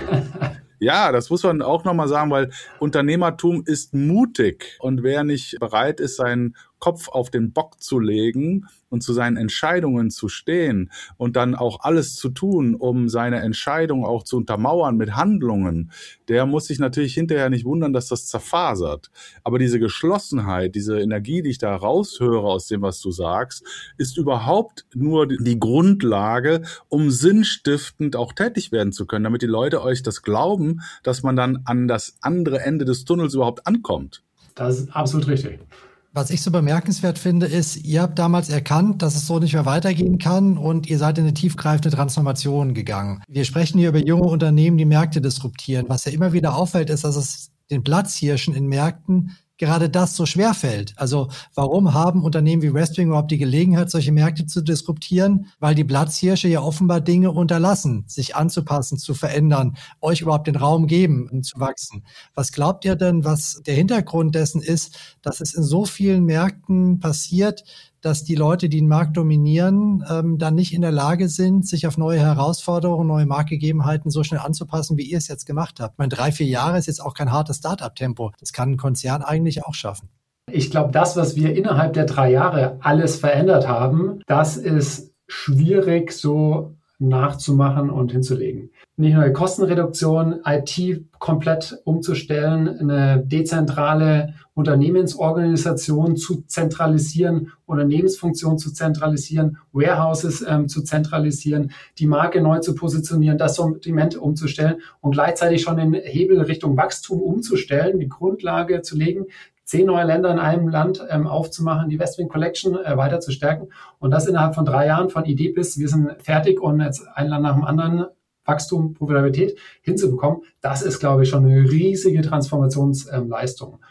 Ja, das muss man auch nochmal sagen, weil Unternehmertum ist mutig und wer nicht bereit ist, seinen Kopf auf den Bock zu legen und zu seinen Entscheidungen zu stehen und dann auch alles zu tun, um seine Entscheidung auch zu untermauern mit Handlungen, der muss sich natürlich hinterher nicht wundern, dass das zerfasert. Aber diese Geschlossenheit, diese Energie, die ich da raushöre aus dem, was du sagst, ist überhaupt nur die Grundlage, um sinnstiftend auch tätig werden zu können, damit die Leute euch das glauben, dass man dann an das andere Ende des Tunnels überhaupt ankommt. Das ist absolut richtig. Was ich so bemerkenswert finde, ist, ihr habt damals erkannt, dass es so nicht mehr weitergehen kann und ihr seid in eine tiefgreifende Transformation gegangen. Wir sprechen hier über junge Unternehmen, die Märkte disruptieren. Was ja immer wieder auffällt, ist, dass es den Platzhirschen in Märkten gerade das so schwer fällt. Also warum haben Unternehmen wie Westwing überhaupt die Gelegenheit, solche Märkte zu disruptieren? Weil die Platzhirsche ja offenbar Dinge unterlassen, sich anzupassen, zu verändern, euch überhaupt den Raum geben, um zu wachsen. Was glaubt ihr denn, was der Hintergrund dessen ist, dass es in so vielen Märkten passiert, dass die Leute, die den Markt dominieren, dann nicht in der Lage sind, sich auf neue Herausforderungen, neue Marktgegebenheiten so schnell anzupassen, wie ihr es jetzt gemacht habt? Ich meine, 3-4 Jahre ist jetzt auch kein hartes Start-up-Tempo. Das kann ein Konzern eigentlich auch schaffen. Ich glaube, das, was wir innerhalb der 3 Jahre alles verändert haben, das ist schwierig so nachzumachen und hinzulegen. Nicht nur die Kostenreduktion, IT komplett umzustellen, eine dezentrale Unternehmensorganisation zu zentralisieren, Unternehmensfunktion zu zentralisieren, Warehouses zu zentralisieren, die Marke neu zu positionieren, das Sortiment umzustellen und gleichzeitig schon den Hebel Richtung Wachstum umzustellen, die Grundlage zu legen, 10 neue Länder in einem Land aufzumachen, die Westwing Collection weiter zu stärken und das innerhalb von 3 Jahren, von Idee bis wir sind fertig und jetzt ein Land nach dem anderen Wachstum, Profitabilität hinzubekommen, das ist, glaube ich, schon eine riesige Transformationsleistung.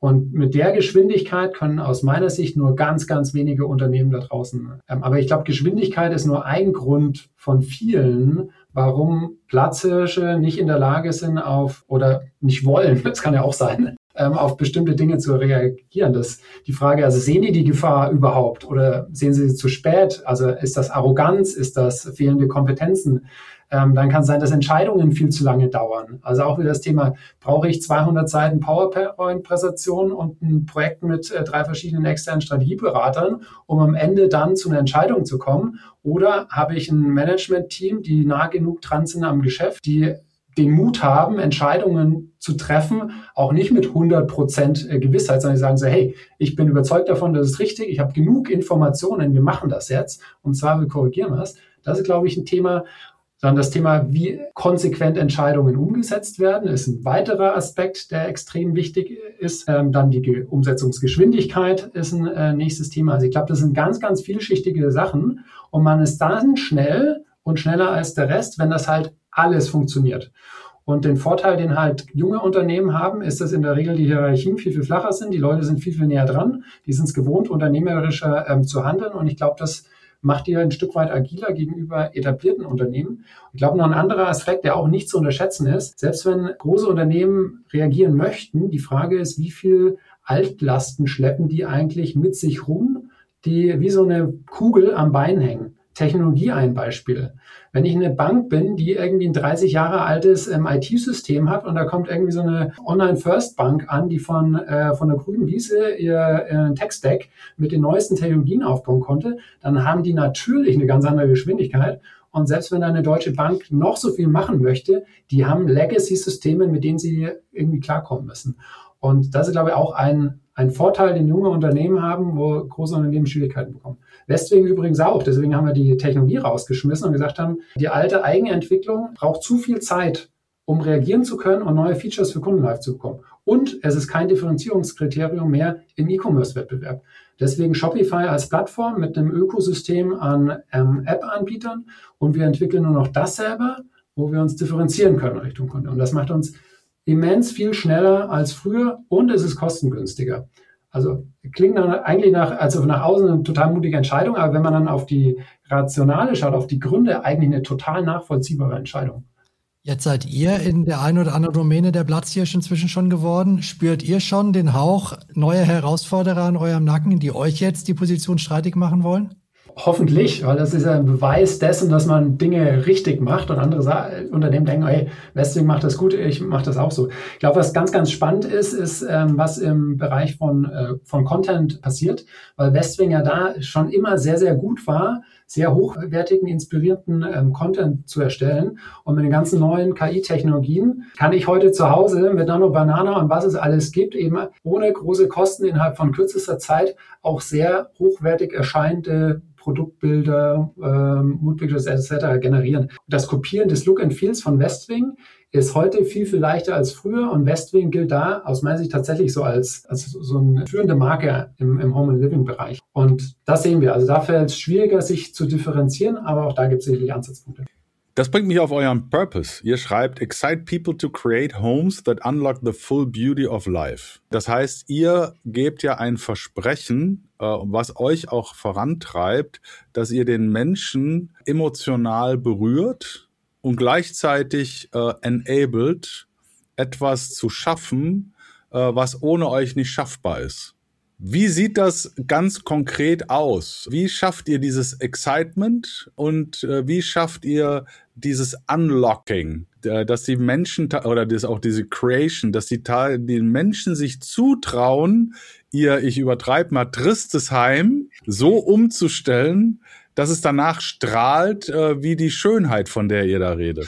Und mit der Geschwindigkeit können aus meiner Sicht nur ganz, ganz wenige Unternehmen da draußen. Aber ich glaube, Geschwindigkeit ist nur ein Grund von vielen, warum Platzhirsche nicht in der Lage sind oder nicht wollen, das kann ja auch sein, auf bestimmte Dinge zu reagieren. Das ist die Frage, also sehen die Gefahr überhaupt oder sehen sie sie zu spät? Also ist das Arroganz, ist das fehlende Kompetenzen? Dann kann es sein, dass Entscheidungen viel zu lange dauern. Also auch wieder das Thema, brauche ich 200 Seiten PowerPoint-Präsentation und ein Projekt mit 3 verschiedenen externen Strategieberatern, um am Ende dann zu einer Entscheidung zu kommen? Oder habe ich ein Management-Team, die nah genug dran sind am Geschäft, die den Mut haben, Entscheidungen zu treffen, auch nicht mit 100% Gewissheit, sondern die sagen so, hey, ich bin überzeugt davon, das ist richtig, ich habe genug Informationen, wir machen das jetzt und zwar wir korrigieren was. Das ist, glaube ich, ein Thema. Dann das Thema, wie konsequent Entscheidungen umgesetzt werden, ist ein weiterer Aspekt, der extrem wichtig ist. Dann die Umsetzungsgeschwindigkeit ist ein nächstes Thema. Also ich glaube, das sind ganz, ganz vielschichtige Sachen und man ist dann schnell und schneller als der Rest, wenn das halt alles funktioniert. Und den Vorteil, den halt junge Unternehmen haben, ist, dass in der Regel die Hierarchien viel, viel flacher sind. Die Leute sind viel, viel näher dran. Die sind es gewohnt, unternehmerischer zu handeln. Und ich glaube, das macht die ein Stück weit agiler gegenüber etablierten Unternehmen. Ich glaube, noch ein anderer Aspekt, der auch nicht zu unterschätzen ist, selbst wenn große Unternehmen reagieren möchten, die Frage ist, wie viel Altlasten schleppen die eigentlich mit sich rum, die wie so eine Kugel am Bein hängen. Technologie ein Beispiel. Wenn ich eine Bank bin, die irgendwie ein 30 Jahre altes IT-System hat und da kommt irgendwie so eine Online-First-Bank an, die von der grünen Wiese ihr Tech-Stack mit den neuesten Technologien aufbauen konnte, dann haben die natürlich eine ganz andere Geschwindigkeit. Und selbst wenn eine deutsche Bank noch so viel machen möchte, die haben Legacy-Systeme, mit denen sie irgendwie klarkommen müssen. Und das ist, glaube ich, auch ein Vorteil, den junge Unternehmen haben, wo große Unternehmen Schwierigkeiten bekommen. Westwing übrigens auch. Deswegen haben wir die Technologie rausgeschmissen und gesagt haben, die alte Eigenentwicklung braucht zu viel Zeit, um reagieren zu können und neue Features für Kunden live zu bekommen. Und es ist kein Differenzierungskriterium mehr im E-Commerce-Wettbewerb. Deswegen Shopify als Plattform mit einem Ökosystem an App-Anbietern und wir entwickeln nur noch das selber, wo wir uns differenzieren können Richtung Kunde. Und das macht uns immens viel schneller als früher und es ist kostengünstiger. Also klingt dann eigentlich nach außen eine total mutige Entscheidung, aber wenn man dann auf die Rationale schaut, auf die Gründe, eigentlich eine total nachvollziehbare Entscheidung. Jetzt seid ihr in der einen oder anderen Domäne der Platzhirsch inzwischen schon geworden. Spürt ihr schon den Hauch neuer Herausforderer an eurem Nacken, die euch jetzt die Position streitig machen wollen? Hoffentlich, weil das ist ja ein Beweis dessen, dass man Dinge richtig macht und andere Unternehmen denken, hey, Westwing macht das gut, ich mache das auch so. Ich glaube, was ganz, ganz spannend ist, was im Bereich von Content passiert, weil Westwing ja da schon immer sehr, sehr gut war, sehr hochwertigen, inspirierenden Content zu erstellen. Und mit den ganzen neuen KI-Technologien kann ich heute zu Hause mit Nano Banana und was es alles gibt, eben ohne große Kosten innerhalb von kürzester Zeit auch sehr hochwertig erscheinende Produktbilder, Moodpictures etc. generieren. Das Kopieren des Look and Feels von Westwing ist heute viel, viel leichter als früher und Westwing gilt da aus meiner Sicht tatsächlich so als so eine führende Marke im Home and Living Bereich. Und das sehen wir. Also da fällt es schwieriger, sich zu differenzieren, aber auch da gibt es sicherlich Ansatzpunkte. Das bringt mich auf euren Purpose. Ihr schreibt, excite people to create homes that unlock the full beauty of life. Das heißt, ihr gebt ja ein Versprechen, was euch auch vorantreibt, dass ihr den Menschen emotional berührt und gleichzeitig enabled, etwas zu schaffen, was ohne euch nicht schaffbar ist. Wie sieht das ganz konkret aus? Wie schafft ihr dieses Excitement und wie schafft ihr dieses Unlocking, dass die Menschen oder auch diese Creation, dass die Menschen sich zutrauen, ich übertreibe mal, tristes Heim so umzustellen, dass es danach strahlt wie die Schönheit, von der ihr da redet?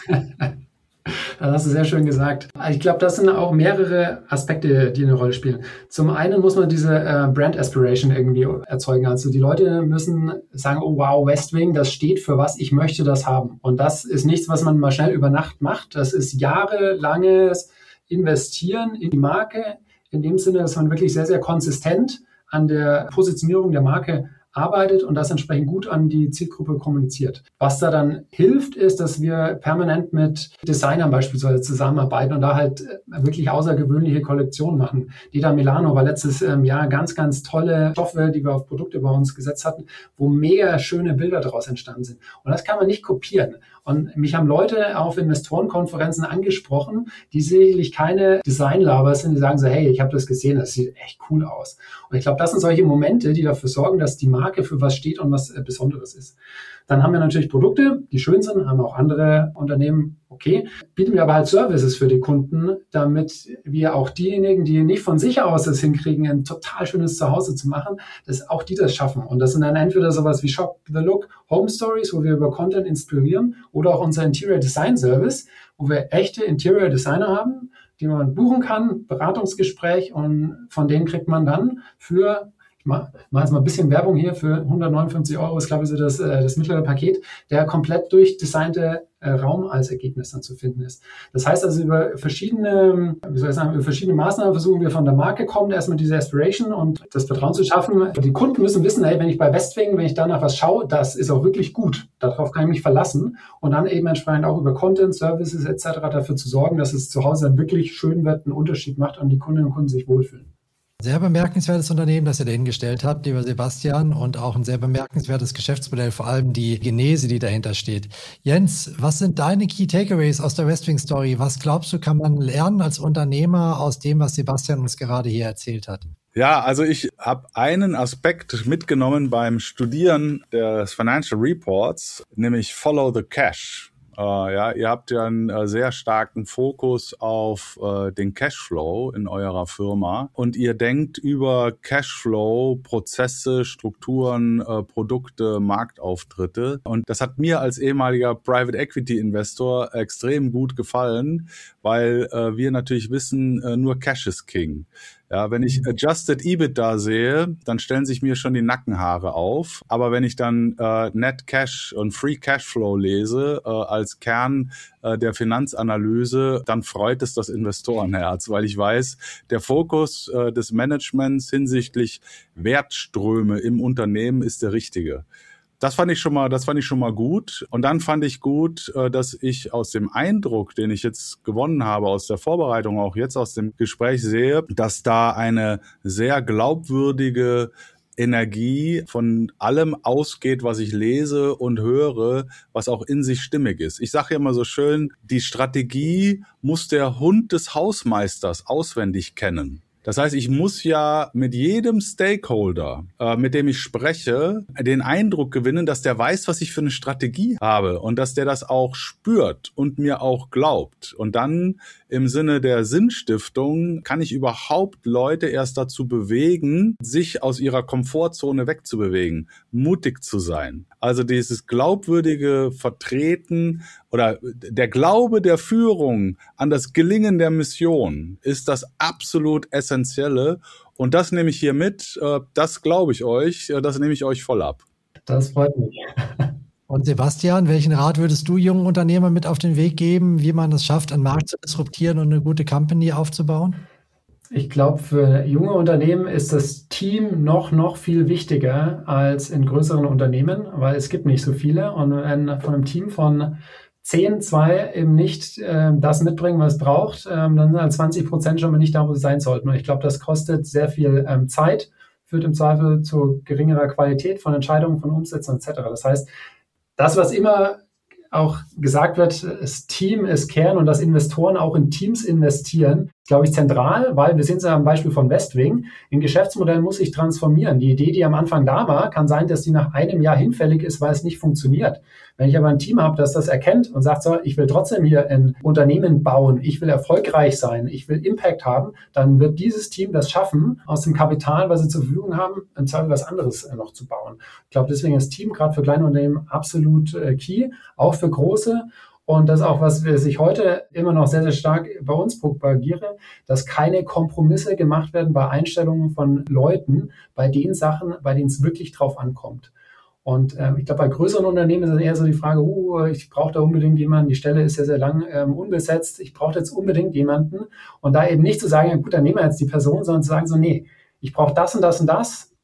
Das hast du sehr schön gesagt. Ich glaube, das sind auch mehrere Aspekte, die eine Rolle spielen. Zum einen muss man diese Brand Aspiration irgendwie erzeugen. Also die Leute müssen sagen, oh wow, Westwing, das steht für was, ich möchte das haben. Und das ist nichts, was man mal schnell über Nacht macht. Das ist jahrelanges Investieren in die Marke, in dem Sinne, dass man wirklich sehr, sehr konsistent an der Positionierung der Marke arbeitet und das entsprechend gut an die Zielgruppe kommuniziert. Was da dann hilft, ist, dass wir permanent mit Designern beispielsweise zusammenarbeiten und da halt wirklich außergewöhnliche Kollektionen machen. Dita Milano war letztes Jahr ganz, ganz tolle Stoffe, die wir auf Produkte bei uns gesetzt hatten, wo mega schöne Bilder daraus entstanden sind. Und das kann man nicht kopieren. Und mich haben Leute auf Investorenkonferenzen angesprochen, die sicherlich keine Designlaber sind, die sagen so, hey, ich habe das gesehen, das sieht echt cool aus. Und ich glaube, das sind solche Momente, die dafür sorgen, dass die Marke für was steht und was Besonderes ist. Dann haben wir natürlich Produkte, die schön sind, haben auch andere Unternehmen, okay. Bieten wir aber halt Services für die Kunden, damit wir auch diejenigen, die nicht von sich aus es hinkriegen, ein total schönes Zuhause zu machen, dass auch die das schaffen. Und das sind dann entweder sowas wie Shop the Look, Home Stories, wo wir über Content inspirieren, oder auch unser Interior Design Service, wo wir echte Interior Designer haben, die man buchen kann, Beratungsgespräch, und von denen kriegt man dann für, ich mache jetzt mal ein bisschen Werbung hier, für 159 €, ist glaube ich so das mittlere Paket, der komplett durchdesignte Raum als Ergebnis dann zu finden ist. Das heißt also, über verschiedene Maßnahmen versuchen wir von der Marke kommend erstmal diese Aspiration und das Vertrauen zu schaffen. Die Kunden müssen wissen, hey, wenn ich bei Westwing, wenn ich danach was schaue, das ist auch wirklich gut. Darauf kann ich mich verlassen und dann eben entsprechend auch über Content, Services etc. dafür zu sorgen, dass es zu Hause dann wirklich schön wird, einen Unterschied macht und die Kundinnen und Kunden sich wohlfühlen. Sehr bemerkenswertes Unternehmen, das ihr dahingestellt habt, lieber Sebastian, und auch ein sehr bemerkenswertes Geschäftsmodell, vor allem die Genese, die dahinter steht. Jens, was sind deine Key Takeaways aus der Westwing Story? Was glaubst du, kann man lernen als Unternehmer aus dem, was Sebastian uns gerade hier erzählt hat? Ja, also ich habe einen Aspekt mitgenommen beim Studieren des Financial Reports, nämlich Follow the Cash. Ja, ihr habt ja einen sehr starken Fokus auf den Cashflow in eurer Firma und ihr denkt über Cashflow, Prozesse, Strukturen, Produkte, Marktauftritte. Und das hat mir als ehemaliger Private Equity Investor extrem gut gefallen, weil wir natürlich wissen, nur Cash is King. Ja, wenn ich Adjusted EBITDA sehe, dann stellen sich mir schon die Nackenhaare auf. Aber wenn ich dann Net Cash und Free Cashflow lese als Kern der Finanzanalyse, dann freut es das Investorenherz, weil ich weiß, der Fokus des Managements hinsichtlich Wertströme im Unternehmen ist der richtige. Das fand ich schon mal gut. Und dann fand ich gut, dass ich aus dem Eindruck, den ich jetzt gewonnen habe, aus der Vorbereitung, auch jetzt aus dem Gespräch sehe, dass da eine sehr glaubwürdige Energie von allem ausgeht, was ich lese und höre, was auch in sich stimmig ist. Ich sage ja immer so schön, die Strategie muss der Hund des Hausmeisters auswendig kennen. Das heißt, ich muss ja mit jedem Stakeholder, mit dem ich spreche, den Eindruck gewinnen, dass der weiß, was ich für eine Strategie habe und dass der das auch spürt und mir auch glaubt. Und dann im Sinne der Sinnstiftung kann ich überhaupt Leute erst dazu bewegen, sich aus ihrer Komfortzone wegzubewegen, mutig zu sein. Also dieses glaubwürdige Vertreten oder der Glaube der Führung an das Gelingen der Mission ist das absolut Essentielle. Und das nehme ich hier mit, das glaube ich euch, das nehme ich euch voll ab. Das freut mich. Und Sebastian, welchen Rat würdest du jungen Unternehmern mit auf den Weg geben, wie man es schafft, einen Markt zu disruptieren und eine gute Company aufzubauen? Ich glaube, für junge Unternehmen ist das Team noch viel wichtiger als in größeren Unternehmen, weil es gibt nicht so viele. Und wenn von einem Team von 10, 2 eben nicht das mitbringen, was es braucht, dann sind halt 20% schon mal nicht da, wo sie sein sollten. Und ich glaube, das kostet sehr viel Zeit, führt im Zweifel zu geringerer Qualität von Entscheidungen, von Umsätzen etc. Das heißt, das, was immer auch gesagt wird, das Team ist Kern und dass Investoren auch in Teams investieren, ist, glaube ich, zentral, weil wir sehen es ja am Beispiel von Westwing. Ein Geschäftsmodell muss sich transformieren. Die Idee, die am Anfang da war, kann sein, dass die nach einem Jahr hinfällig ist, weil es nicht funktioniert. Wenn ich aber ein Team habe, das das erkennt und sagt, so, ich will trotzdem hier ein Unternehmen bauen, ich will erfolgreich sein, ich will Impact haben, dann wird dieses Team das schaffen, aus dem Kapital, was sie zur Verfügung haben, im Zweifel was anderes noch zu bauen. Ich glaube, deswegen ist Team gerade für kleine Unternehmen absolut key, auch für große. Und das ist auch, was ich heute immer noch sehr, sehr stark bei uns propagiere, dass keine Kompromisse gemacht werden bei Einstellungen von Leuten, bei den Sachen, bei denen es wirklich drauf ankommt. Und ich glaube, bei größeren Unternehmen ist es eher so die Frage, ich brauche da unbedingt jemanden, die Stelle ist sehr, sehr lang unbesetzt, ich brauche jetzt unbedingt jemanden. Und da eben nicht zu sagen, ja gut, dann nehmen wir jetzt die Person, sondern zu sagen so, nee, ich brauche das und das und das.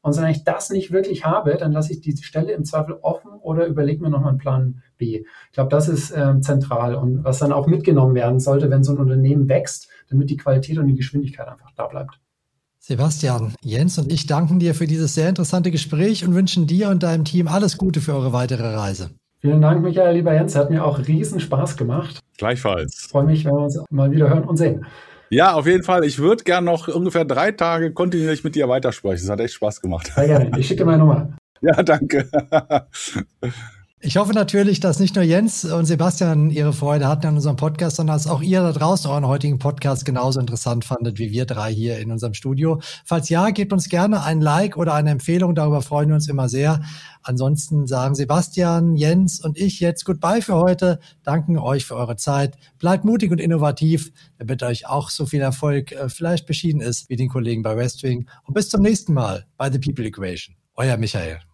Und solange ich das nicht wirklich habe, dann lasse ich die Stelle im Zweifel offen oder überlege mir nochmal einen Plan B. Ich glaube, das ist zentral und was dann auch mitgenommen werden sollte, wenn so ein Unternehmen wächst, damit die Qualität und die Geschwindigkeit einfach da bleibt. Sebastian, Jens und ich danken dir für dieses sehr interessante Gespräch und wünschen dir und deinem Team alles Gute für eure weitere Reise. Vielen Dank, Michael, lieber Jens. Hat mir auch riesen Spaß gemacht. Gleichfalls. Ich freue mich, wenn wir uns mal wieder hören und sehen. Ja, auf jeden Fall. Ich würde gern noch ungefähr 3 Tage kontinuierlich mit dir weitersprechen. Es hat echt Spaß gemacht. Sehr gerne. Ich schicke meine Nummer. Ja, danke. Ich hoffe natürlich, dass nicht nur Jens und Sebastian ihre Freude hatten an unserem Podcast, sondern dass auch ihr da draußen euren heutigen Podcast genauso interessant fandet wie wir 3 hier in unserem Studio. Falls ja, gebt uns gerne ein Like oder eine Empfehlung. Darüber freuen wir uns immer sehr. Ansonsten sagen Sebastian, Jens und ich jetzt Goodbye für heute. Danken euch für eure Zeit. Bleibt mutig und innovativ, damit euch auch so viel Erfolg vielleicht beschieden ist wie den Kollegen bei Westwing. Und bis zum nächsten Mal bei The People Equation. Euer Michael.